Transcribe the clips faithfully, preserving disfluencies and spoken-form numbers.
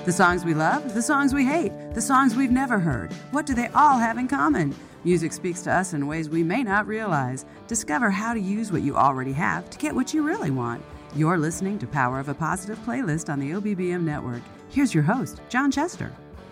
The songs we love, the songs we hate, the songs we've never heard. What do they all have in common? Music speaks to us in ways we may not realize. Discover how to use what you already have to get what you really want. You're listening to Power of a Positive Playlist on the O B B M Network. Here's your host, John Chester.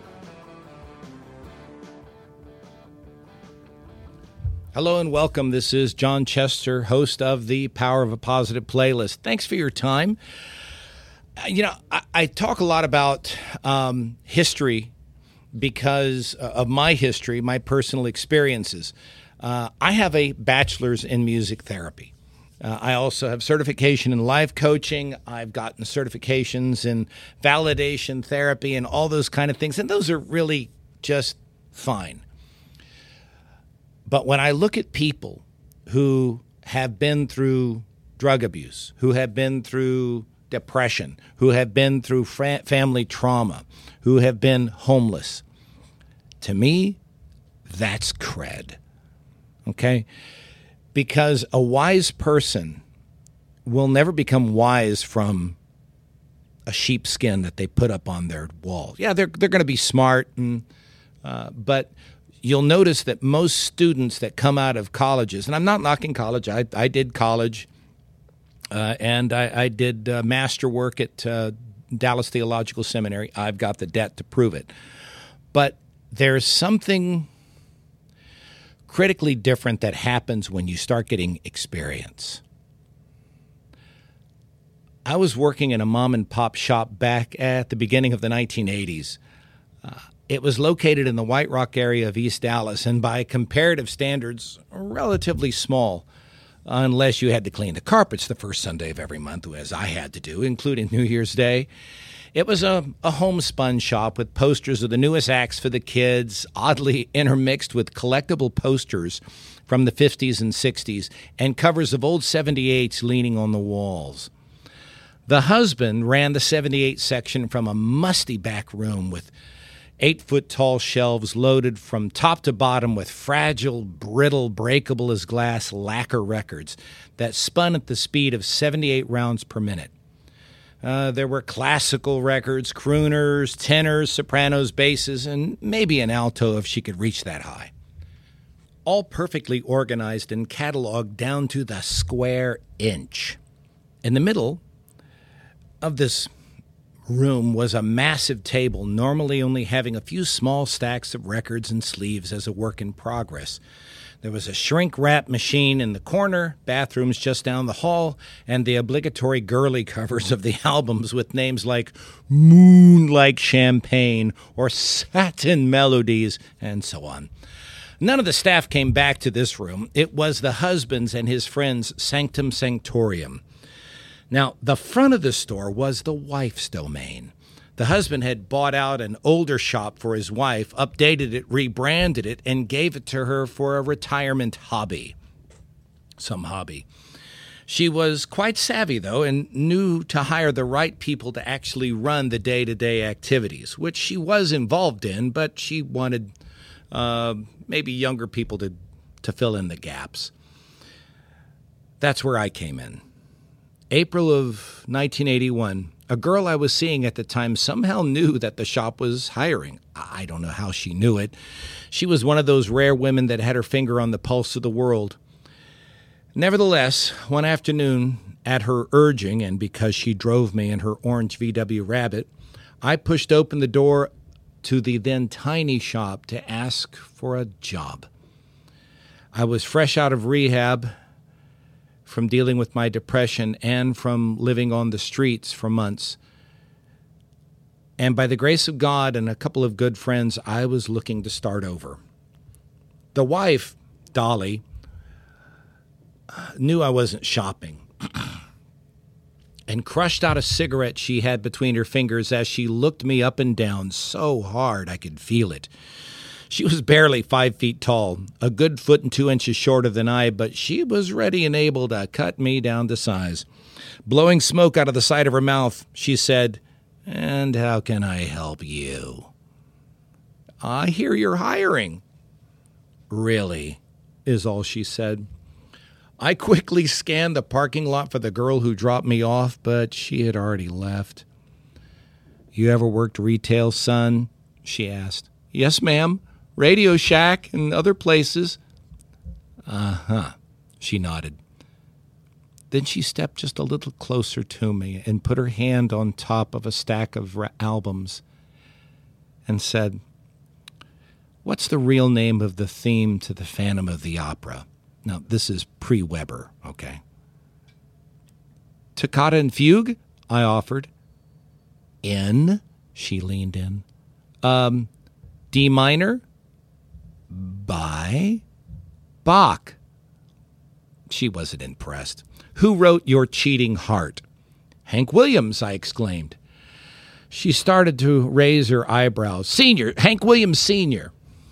Hello and welcome. This is John Chester, host of the Power of a Positive Playlist. Thanks for your time. You know, I, I talk a lot about um, history because of my history, my personal experiences. Uh, I have a bachelor's in music therapy. Uh, I also have certification in life coaching. I've gotten certifications in validation therapy and all those kind of things. And those are really just fine. But when I look at people who have been through drug abuse, who have been through depression, who have been through fra- family trauma, who have been homeless, to me, that's cred. Okay? Because a wise person will never become wise from a sheepskin that they put up on their wall. Yeah, they're they're going to be smart, and uh, but you'll notice that most students that come out of colleges, and I'm not knocking college. I I did college, uh, and I, I did uh, master work at uh, Dallas Theological Seminary. I've got the debt to prove it. But there's something critically different that happens when you start getting experience. I was working in a mom and pop shop back at the beginning of the nineteen eighties. Uh, it was located in the White Rock area of East Dallas, and by comparative standards, relatively small, unless you had to clean the carpets the first Sunday of every month, as I had to do, including New Year's Day. It was a, a homespun shop with posters of the newest acts for the kids, oddly intermixed with collectible posters from the fifties and sixties and covers of old seventy-eights leaning on the walls. The husband ran the seventy-eight section from a musty back room with eight-foot-tall shelves loaded from top to bottom with fragile, brittle, breakable-as-glass lacquer records that spun at the speed of seventy-eight rounds per minute. Uh, there were classical records, crooners, tenors, sopranos, basses, and maybe an alto if she could reach that high. All perfectly organized and cataloged down to the square inch. In the middle of this room was a massive table, normally only having a few small stacks of records and sleeves as a work in progress. There was a shrink-wrap machine in the corner, bathrooms just down the hall, and the obligatory girly covers of the albums with names like Moon Like Champagne or Satin Melodies, and so on. None of the staff came back to this room. It was the husband's and his friend's sanctum sanctorium. Now, the front of the store was the wife's domain. The husband had bought out an older shop for his wife, updated it, rebranded it, and gave it to her for a retirement hobby. Some hobby. She was quite savvy, though, and knew to hire the right people to actually run the day-to-day activities, which she was involved in, but she wanted uh, maybe younger people to, to fill in the gaps. That's where I came in. April of nineteen eighty-one, a girl I was seeing at the time somehow knew that the shop was hiring. I don't know how she knew it. She was one of those rare women that had her finger on the pulse of the world. Nevertheless, one afternoon, at her urging, and because she drove me in her orange V W Rabbit, I pushed open the door to the then tiny shop to ask for a job. I was fresh out of rehab, from dealing with my depression and from living on the streets for months. And by the grace of God and a couple of good friends, I was looking to start over. The wife, Dolly, knew I wasn't shopping and crushed out a cigarette she had between her fingers as she looked me up and down so hard I could feel it. She was barely five feet tall, a good foot and two inches shorter than I, but she was ready and able to cut me down to size. Blowing smoke out of the side of her mouth, she said, "And how can I help you?" "I hear you're hiring." "Really?" is all she said. I quickly scanned the parking lot for the girl who dropped me off, but she had already left. You ever worked retail, son? She asked. Yes, ma'am. Radio Shack and other places. Uh-huh, she nodded. Then she stepped just a little closer to me and put her hand on top of a stack of albums and said, what's the real name of the theme to the Phantom of the Opera? Now, this is pre-Weber, okay? Toccata and Fugue, I offered. In, she leaned in. Um, D minor? By Bach. She wasn't impressed. Who wrote Your Cheating Heart? Hank Williams, I exclaimed. She started to raise her eyebrows. Senior, Hank Williams Senior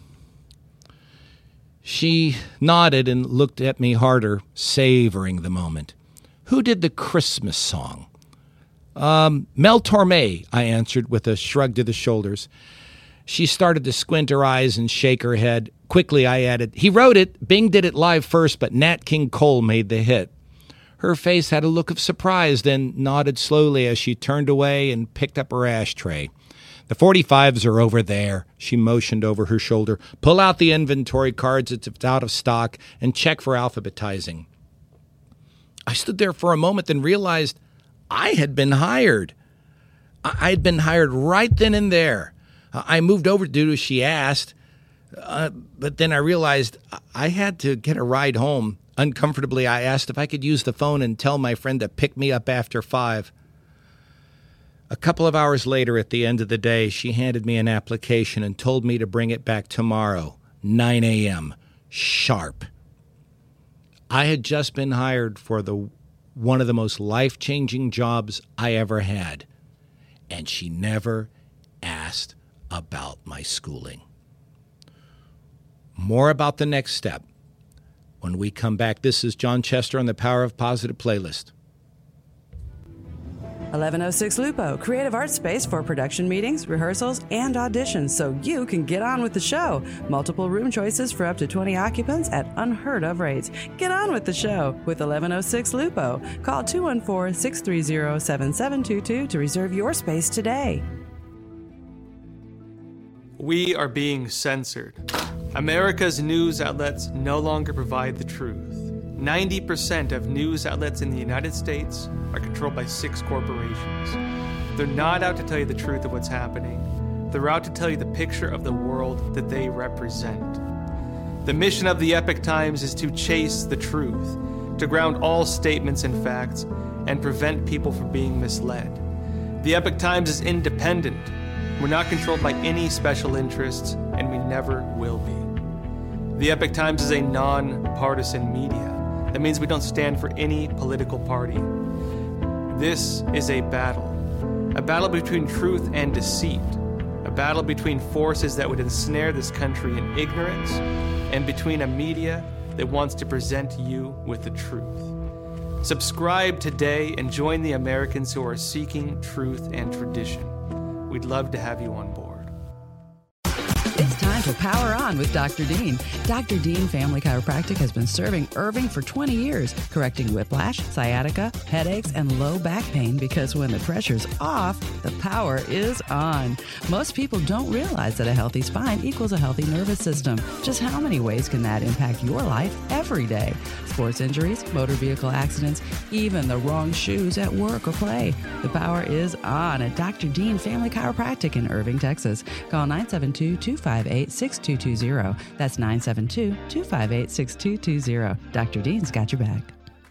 She nodded and looked at me harder, savoring the moment. Who did the Christmas song? Um, Mel Torme, I answered with a shrug to the shoulders. She started to squint her eyes and shake her head. Quickly, I added, he wrote it. Bing did it live first, but Nat King Cole made the hit. Her face had a look of surprise, then nodded slowly as she turned away and picked up her ashtray. The forty-fives are over there, she motioned over her shoulder. Pull out the inventory cards, it's out of stock, and check for alphabetizing. I stood there for a moment, then realized I had been hired. I had been hired right then and there. I moved over to do as she asked, uh, but then I realized I had to get a ride home. Uncomfortably, I asked if I could use the phone and tell my friend to pick me up after five. A couple of hours later, at the end of the day, she handed me an application and told me to bring it back tomorrow, nine a.m., sharp. I had just been hired for the one of the most life-changing jobs I ever had, and she never asked about my schooling. More about the next step when we come back. This is John Chester on the Power of Positive playlist. eleven oh six Lupo, creative art space for production meetings, rehearsals, and auditions so you can get on with the show. Multiple room choices for up to twenty occupants at unheard of rates. Get on with the show with eleven oh six Lupo. Call two one four, six three zero, seven seven two two to reserve your space today. We are being censored. America's news outlets no longer provide the truth. ninety percent of news outlets in the United States are controlled by six corporations. They're not out to tell you the truth of what's happening. They're out to tell you the picture of the world that they represent. The mission of the Epoch Times is to chase the truth, to ground all statements in facts, and prevent people from being misled. The Epoch Times is independent. We're not controlled by any special interests, and we never will be. The Epoch Times is a non-partisan media. That means we don't stand for any political party. This is a battle. A battle between truth and deceit. A battle between forces that would ensnare this country in ignorance, and between a media that wants to present you with the truth. Subscribe today and join the Americans who are seeking truth and tradition. We'd love to have you on board. It's time to power on with Doctor Dean. Doctor Dean Family Chiropractic has been serving Irving for twenty years, correcting whiplash, sciatica, headaches, and low back pain because when the pressure's off, the power is on. Most people don't realize that a healthy spine equals a healthy nervous system. Just how many ways can that impact your life every day? Sports injuries, motor vehicle accidents, even the wrong shoes at work or play. The power is on at Doctor Dean Family Chiropractic in Irving, Texas. Call nine seven two, two five eight, six two two zero. That's nine seven two, two five eight, six two two zero. Doctor Dean's got your back.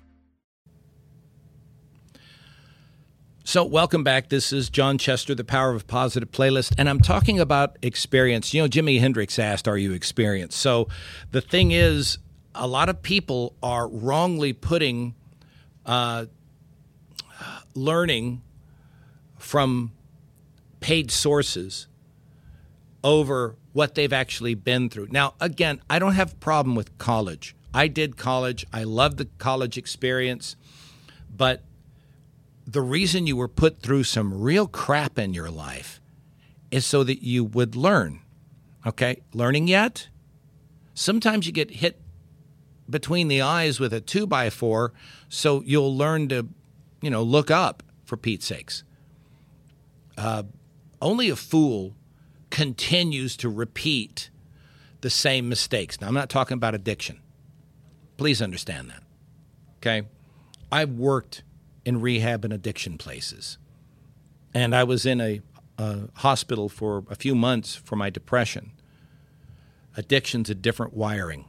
So welcome back. This is John Chester, the Power of Positive playlist, and I'm talking about experience. You know, Jimi Hendrix asked, are you experienced? So the thing is, a lot of people are wrongly putting uh, learning from paid sources over what they've actually been through. Now, again, I don't have a problem with college. I did college. I love the college experience. But the reason you were put through some real crap in your life is so that you would learn. Okay? Learning yet? Sometimes you get hit between the eyes with a two by four, so you'll learn to, you know, look up, for Pete's sakes. Uh, only a fool continues to repeat the same mistakes. Now, I'm not talking about addiction. Please understand that, okay? I've worked in rehab and addiction places, and I was in a, a hospital for a few months for my depression. Addiction's a different wiring.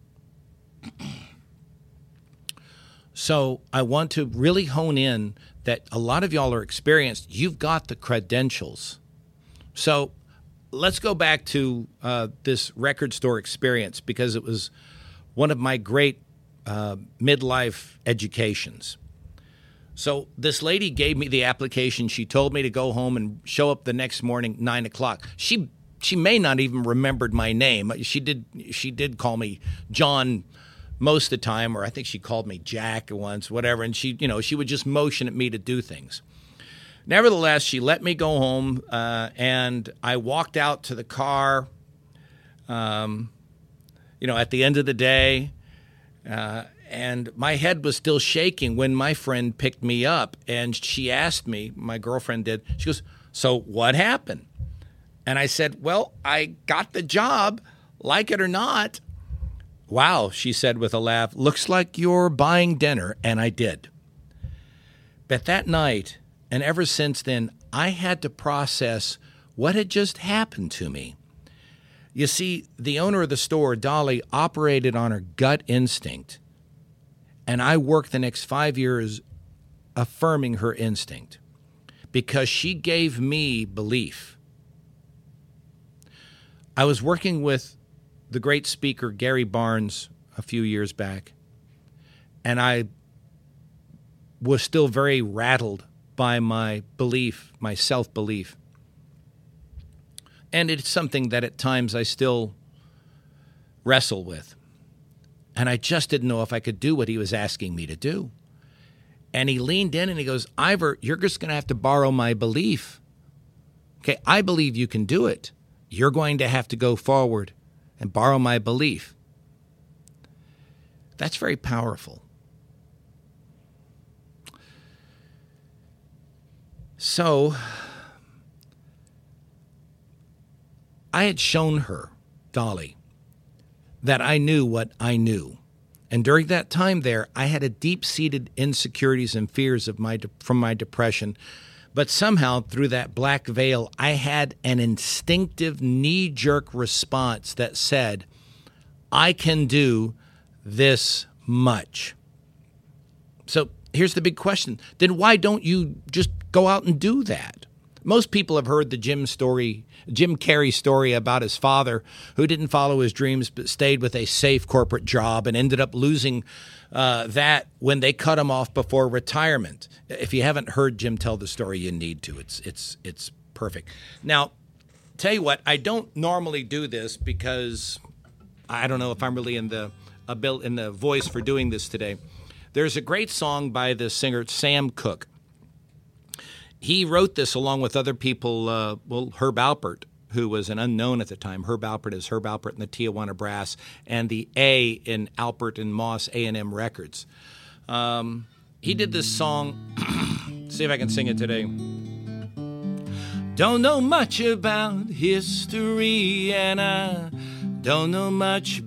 So I want to really hone in that a lot of y'all are experienced. You've got the credentials. So let's go back to uh, this record store experience, because it was one of my great uh, midlife educations. So this lady gave me the application. She told me to go home and show up the next morning, nine o'clock. She she may not even remembered my name. She did she did call me John most of the time, or I think she called me Jack once, whatever. And she, you know, she would just motion at me to do things. Nevertheless, she let me go home, uh, and I walked out to the car, um, you know, at the end of the day, uh, and my head was still shaking when my friend picked me up, and she asked me, my girlfriend did, she goes, "So what happened?" And I said, "Well, I got the job, like it or not." "Wow," she said with a laugh, "looks like you're buying dinner," and I did. But that night, and ever since then, I had to process what had just happened to me. You see, the owner of the store, Dolly, operated on her gut instinct, and I worked the next five years affirming her instinct because she gave me belief. I was working with the great speaker Gary Barnes a few years back, and I was still very rattled by my belief, my self-belief. And it's something that at times I still wrestle with. And I just didn't know if I could do what he was asking me to do. And he leaned in and he goes, "Ivor, you're just going to have to borrow my belief. Okay, I believe you can do it. You're going to have to go forward and borrow my belief." That's very powerful. So I had shown her, Dolly, that I knew what I knew. And during that time there, I had a deep-seated insecurities and fears of my de- from my depression. But somehow, through that black veil, I had an instinctive knee-jerk response that said, I can do this much. So here's the big question. Then why don't you just go out and do that? Most people have heard the Jim story, Jim Carrey story about his father who didn't follow his dreams but stayed with a safe corporate job and ended up losing uh, that when they cut him off before retirement. If you haven't heard Jim tell the story, you need to. It's it's it's perfect. Now, tell you what, I don't normally do this because I don't know if I'm really in the in the voice for doing this today. There's a great song by the singer Sam Cooke. He wrote this along with other people, uh, well, Herb Alpert, who was an unknown at the time. Herb Alpert is Herb Alpert and the Tijuana Brass, and the A in Alpert and Moss A and M Records. Um, he did this song. See if I can sing it today. Don't know much about history, and I don't know much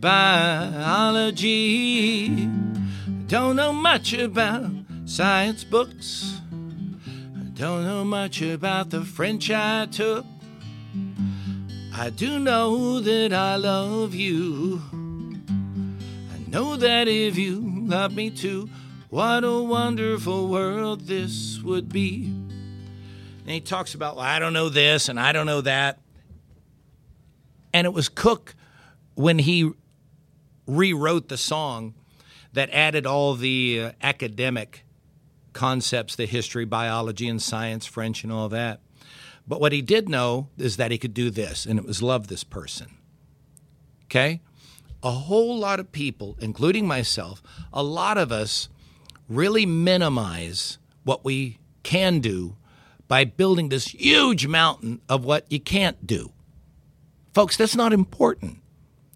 biology. Don't know much about science books. Don't know much about the French I took. I do know that I love you. I know that if you love me too, what a wonderful world this would be. And he talks about, well, I don't know this and I don't know that. And it was Cooke, when he rewrote the song, that added all the uh, academic concepts, the history, biology, and science, French, and all that. But what he did know is that he could do this, and it was love this person. Okay? A whole lot of people, including myself, a lot of us really minimize what we can do by building this huge mountain of what you can't do. Folks, that's not important. I mean,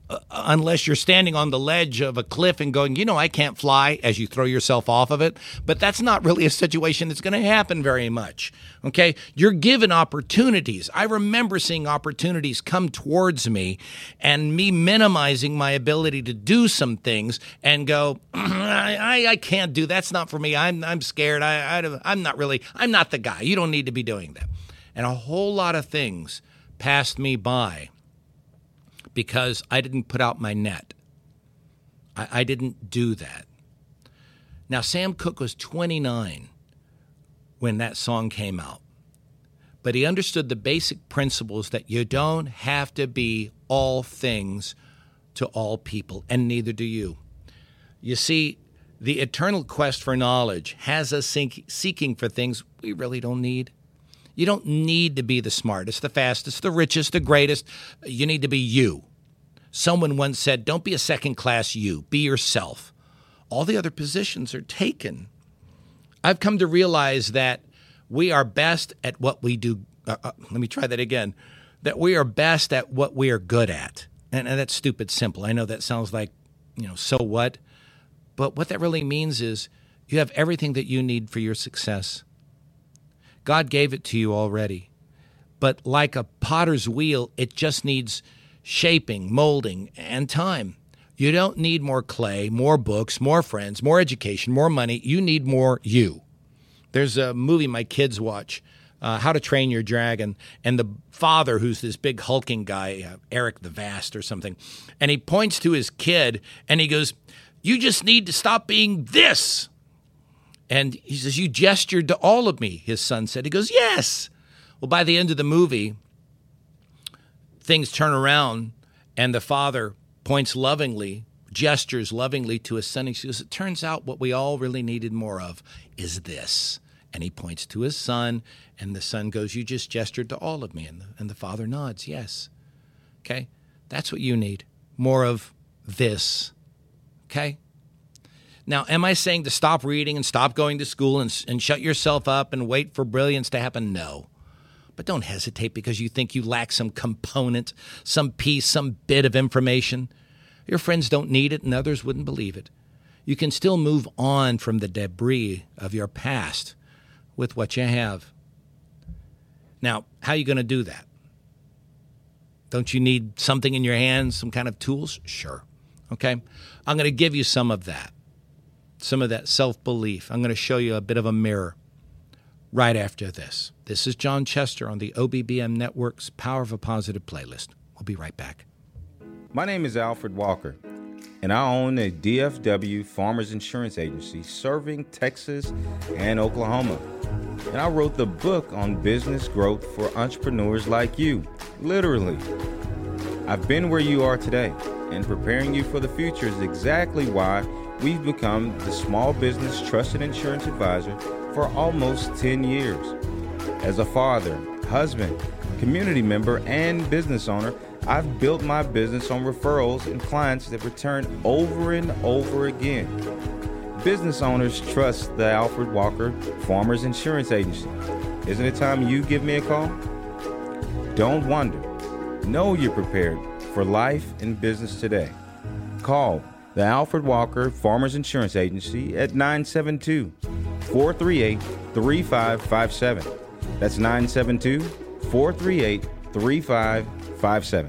uh, unless you're standing on the ledge of a cliff and going, you know, I can't fly as you throw yourself off of it. But that's not really a situation that's going to happen very much. Okay. You're given opportunities. I remember seeing opportunities come towards me and me minimizing my ability to do some things and go, I, I, I can't do that's not for me. I'm I'm scared. I, I I'm not really I'm not the guy. You don't need to be doing that. And a whole lot of things passed me by because I didn't put out my net. I, I didn't do that. Now, Sam Cooke was twenty-nine when that song came out, but he understood the basic principles that you don't have to be all things to all people, and neither do you. You see, the eternal quest for knowledge has us seeking for things we really don't need. You don't need to be the smartest, the fastest, the richest, the greatest. You need to be you. Someone once said, don't be a second-class you. Be yourself. All the other positions are taken. I've come to realize that we are best at what we do. Uh, uh, let me try that again. That we are best at what we are good at. And, and that's stupid simple. I know that sounds like, you know, so what? But what that really means is you have everything that you need for your success. God gave it to you already. But like a potter's wheel, it just needs shaping, molding, and time. You don't need more clay, more books, more friends, more education, more money. You need more you. There's a movie my kids watch, uh, How to Train Your Dragon, and the father, who's this big hulking guy, uh, Eric the Vast or something, and he points to his kid, and he goes, you just need to stop being this. And he says, you gestured to all of me, his son said. He goes, yes. Well, by the end of the movie, things turn around, and the father points lovingly, gestures lovingly to his son. He says, it turns out what we all really needed more of is this. And he points to his son, and the son goes, you just gestured to all of me. And the, and the father nods, yes. Okay? That's what you need, more of this. Okay? Now, am I saying to stop reading and stop going to school and, and shut yourself up and wait for brilliance to happen? No. But don't hesitate because you think you lack some component, some piece, some bit of information. Your friends don't need it and others wouldn't believe it. You can still move on from the debris of your past with what you have. Now, how are you going to do that? Don't you need something in your hands, some kind of tools? Sure. Okay? I'm going to give you some of that. Some of that self-belief. I'm going to show you a bit of a mirror right after this. This is John Chester on the O B B M Network's Power of a Positive playlist. We'll be right back. My name is Alfred Walker, and I own a D F W Farmers Insurance Agency serving Texas and Oklahoma. And I wrote the book on business growth for entrepreneurs like you, literally. I've been where you are today, and preparing you for the future is exactly why we've become the small business trusted insurance advisor for almost ten years. As a father, husband, community member, and business owner, I've built my business on referrals and clients that return over and over again. Business owners trust the Alfred Walker Farmers Insurance Agency. Isn't it time you give me a call? Don't wonder. Know you're prepared for life and business today. Call the Alfred Walker Farmers Insurance Agency at nine seven two, four three eight, three five five seven. That's nine seven two, four three eight, three five five seven.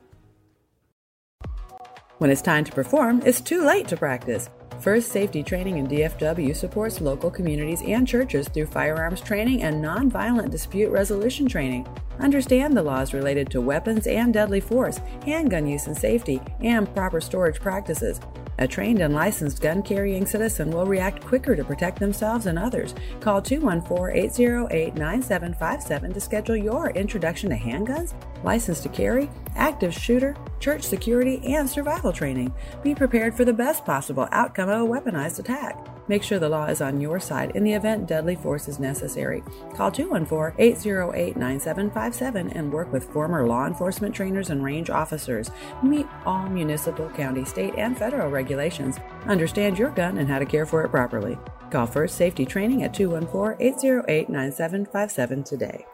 When it's time to perform, it's too late to practice. First Safety Training in D F W supports local communities and churches through firearms training and nonviolent dispute resolution training. Understand the laws related to weapons and deadly force, handgun use and safety, and proper storage practices. A trained and licensed gun-carrying citizen will react quicker to protect themselves and others. Call two one four, eight zero eight, nine seven five seven to schedule your introduction to handguns, license to carry, active shooter, church security, and survival training. Be prepared for the best possible outcome of a weaponized attack. Make sure the law is on your side in the event deadly force is necessary. Call two one four, eight zero eight, nine seven five seven and work with former law enforcement trainers and range officers. Meet all municipal, county, state, and federal regulations. Understand your gun and how to care for it properly. Call First Safety Training at two one four, eight zero eight, nine seven five seven today.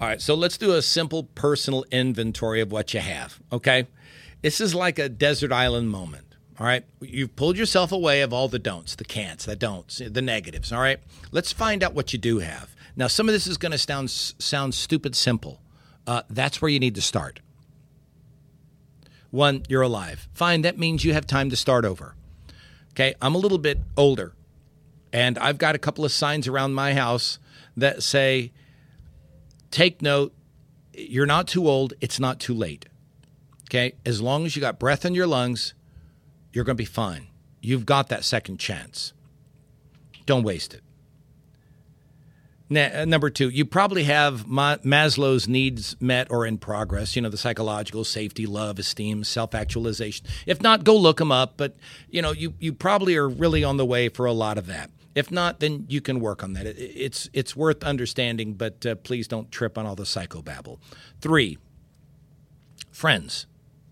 All right, so let's do a simple personal inventory of what you have, okay? This is like a desert island moment, all right? You've pulled yourself away of all the don'ts, the can'ts, the don'ts, the negatives, all right? Let's find out what you do have. Now, some of this is going to sound, sound stupid simple. Uh, that's where you need to start. One, you're alive. Fine, that means you have time to start over. Okay, I'm a little bit older, and I've got a couple of signs around my house that say, take note, you're not too old, it's not too late. Okay? As long as you got breath in your lungs, you're going to be fine. You've got that second chance. Don't waste it. Na- number two, you probably have Ma- Maslow's needs met or in progress, you know, the psychological, safety, love, esteem, self-actualization. If not, go look them up, but, you know, you, you probably are really on the way for a lot of that. If not, then you can work on that. It, it's it's worth understanding, but uh, please don't trip on all the psychobabble. Three, friends.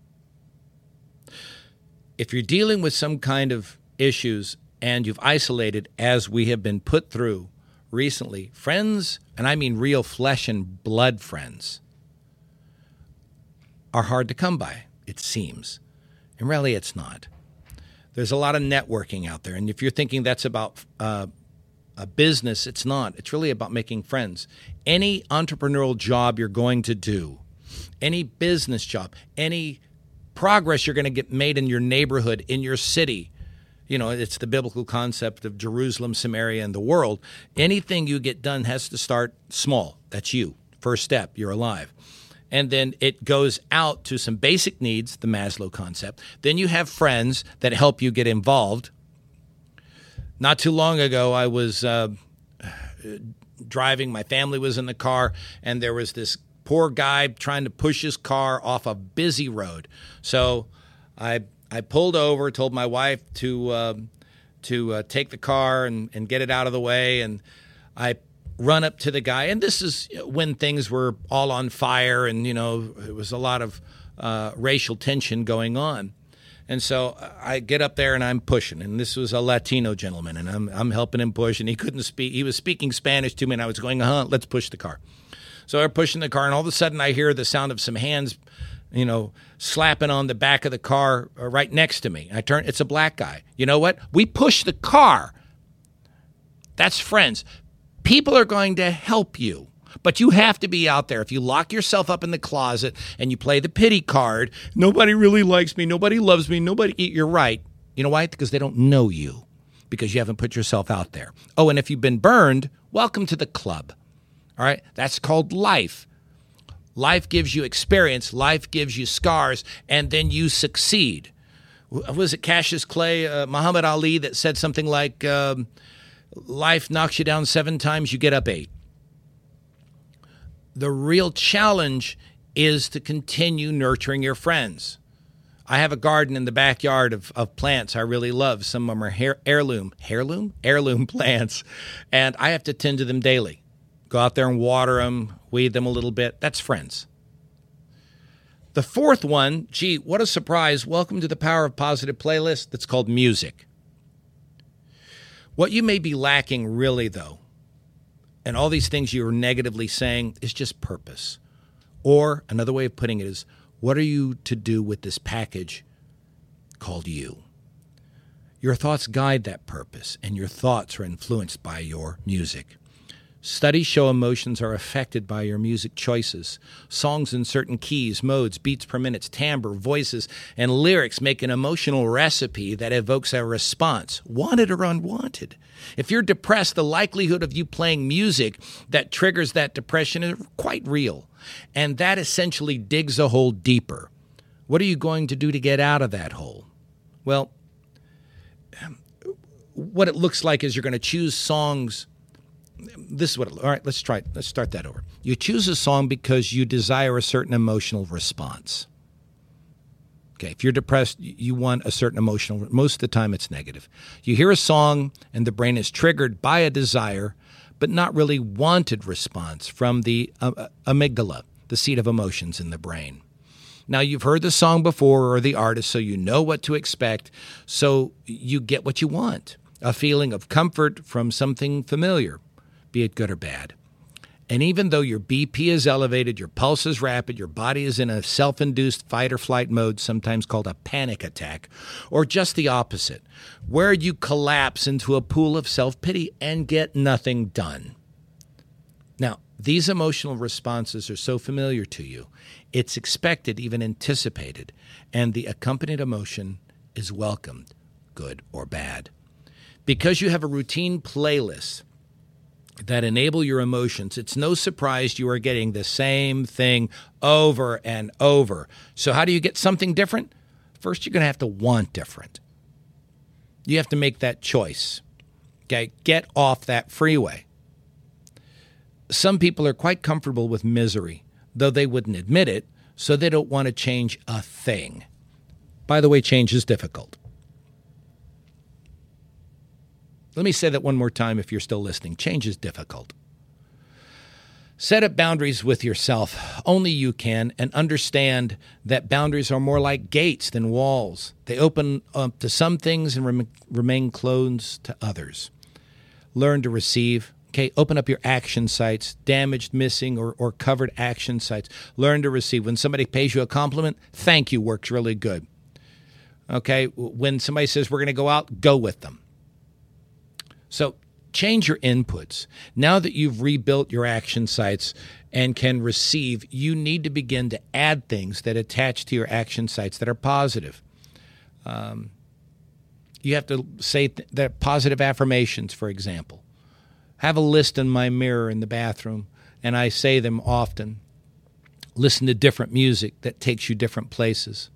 If you're dealing with some kind of issues and you've isolated, as we have been put through recently, friends, and I mean real flesh and blood friends, are hard to come by, it seems. And really, it's not. There's a lot of networking out there. And if you're thinking that's about uh, a business, it's not. It's really about making friends. Any entrepreneurial job you're going to do, any business job, any progress you're going to get made in your neighborhood, in your city, you know, it's the biblical concept of Jerusalem, Samaria, and the world. Anything you get done has to start small. That's you. First step, you're alive. And then it goes out to some basic needs, the Maslow concept. Then you have friends that help you get involved. Not too long ago, I was uh, driving. My family was in the car, and there was this poor guy trying to push his car off a busy road. So I I pulled over, told my wife to uh, to uh, take the car and, and get it out of the way, and I run up to the guy, and this is when things were all on fire, and, you know, it was a lot of uh, racial tension going on. And so I get up there and I'm pushing, and this was a Latino gentleman, and I'm I'm helping him push, and he couldn't speak. He was speaking Spanish to me, and I was going, uh-huh, let's push the car. So we're pushing the car, and all of a sudden I hear the sound of some hands, you know, slapping on the back of the car right next to me. I turn, it's a black guy. You know what? We push the car. That's friends. People are going to help you, but you have to be out there. If you lock yourself up in the closet and you play the pity card, nobody really likes me, nobody loves me, nobody, you're right. You know why? Because they don't know you, because you haven't put yourself out there. Oh, and if you've been burned, welcome to the club. All right? That's called life. Life gives you experience, life gives you scars, and then you succeed. Was it Cassius Clay, uh, Muhammad Ali, that said something like, um, life knocks you down seven times, you get up eight. The real challenge is to continue nurturing your friends. I have a garden in the backyard of, of plants I really love. Some of them are hair, heirloom, heirloom? Heirloom plants. And I have to tend to them daily. Go out there and water them, weed them a little bit. That's friends. The fourth one, gee, what a surprise. Welcome to the Power of Positive playlist. That's called music. What you may be lacking really, though, and all these things you're negatively saying, is just purpose. Or another way of putting it is, what are you to do with this package called you? Your thoughts guide that purpose, and your thoughts are influenced by your music. Studies show emotions are affected by your music choices. Songs in certain keys, modes, beats per minute, timbre, voices, and lyrics make an emotional recipe that evokes a response, wanted or unwanted. If you're depressed, the likelihood of you playing music that triggers that depression is quite real. And that essentially digs a hole deeper. What are you going to do to get out of that hole? Well, what it looks like is you're going to choose songs. This is what, it, all right, let's try, let's start that over. You choose a song because you desire a certain emotional response. Okay, if you're depressed, you want a certain emotional, most of the time it's negative. You hear a song and the brain is triggered by a desire, but not really wanted response from the uh, amygdala, the seat of emotions in the brain. Now, you've heard the song before or the artist, so you know what to expect, so you get what you want, a feeling of comfort from something familiar, be it good or bad. And even though your B P is elevated, your pulse is rapid, your body is in a self-induced fight or flight mode, sometimes called a panic attack, or just the opposite, where you collapse into a pool of self-pity and get nothing done. Now, these emotional responses are so familiar to you, it's expected, even anticipated, and the accompanied emotion is welcomed, good or bad. Because you have a routine playlist that enable your emotions, it's no surprise you are getting the same thing over and over. So how do you get something different? First, you're going to have to want different. You have to make that choice. Okay, get off that freeway. Some people are quite comfortable with misery, though they wouldn't admit it, so they don't want to change a thing. By the way, change is difficult. Let me say that one more time if you're still listening. Change is difficult. Set up boundaries with yourself. Only you can, and understand that boundaries are more like gates than walls. They open up to some things and rem- remain closed to others. Learn to receive. Okay, open up your action sites, damaged, missing, or, or covered action sites. Learn to receive. When somebody pays you a compliment, thank you works really good. Okay, when somebody says we're going to go out, go with them. So change your inputs. Now that you've rebuilt your action sites and can receive, you need to begin to add things that attach to your action sites that are positive. Um, you have to say th- that positive affirmations, for example. Have a list in my mirror in the bathroom, and I say them often. Listen to different music that takes you different places.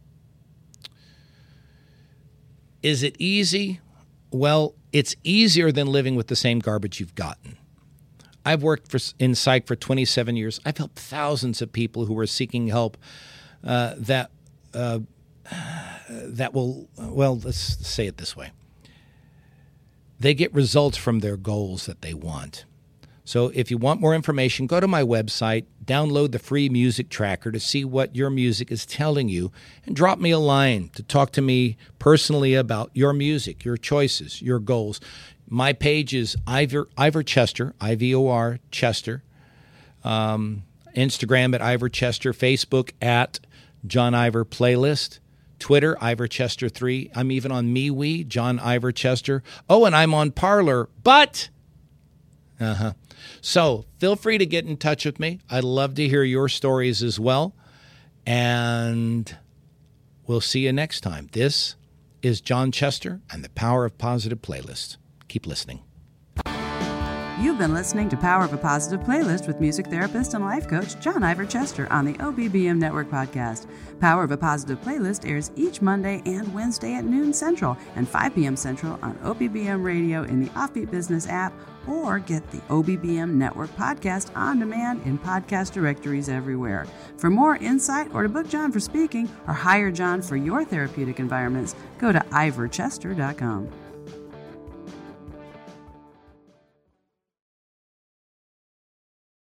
Is it easy? Well, it's easier than living with the same garbage you've gotten. I've worked for, in psych for twenty-seven years. I've helped thousands of people who are seeking help uh, that uh, that will, well, let's say it this way. They get results from their goals that they want. So if you want more information, go to my website, download the free music tracker to see what your music is telling you, and drop me a line to talk to me personally about your music, your choices, your goals. My page is Ivor, Ivor Chester, I V O R Chester. Um, Instagram at Ivor Chester, Facebook at John Ivor Playlist. Twitter, Ivor Chester three. I'm even on MeWe, John Ivor Chester. Oh, and I'm on Parler, but... Uh-huh. So feel free to get in touch with me. I'd love to hear your stories as well. And we'll see you next time. This is John Chester and the Power of Positive Playlist. Keep listening. You've been listening to Power of a Positive Playlist with music therapist and life coach John Ivor Chester on the O B B M Network podcast. Power of a Positive Playlist airs each Monday and Wednesday at noon Central and five p.m. Central on O B B M Radio in the Offbeat Business app, or get the O B B M Network podcast on demand in podcast directories everywhere. For more insight or to book John for speaking or hire John for your therapeutic environments, go to ivor chester dot com.